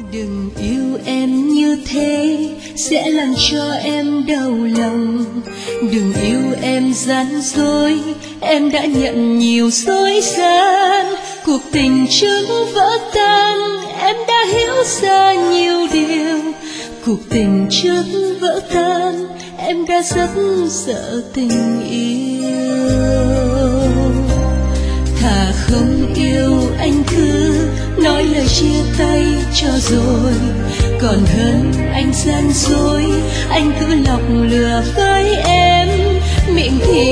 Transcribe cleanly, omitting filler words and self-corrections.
Đừng yêu em như thế sẽ làm cho em đau lòng. Đừng yêu em gian dối, em đã nhận nhiều dối gian. Cuộc tình trước vỡ tan, em đã hiểu ra nhiều điều. Cuộc tình trước vỡ tan, em đã rất sợ tình yêu. Thà không yêu anh cứ nói lời chia tay cho rồi, còn hơn anh gian dối, anh cứ lọc lừa với em. Miệng thì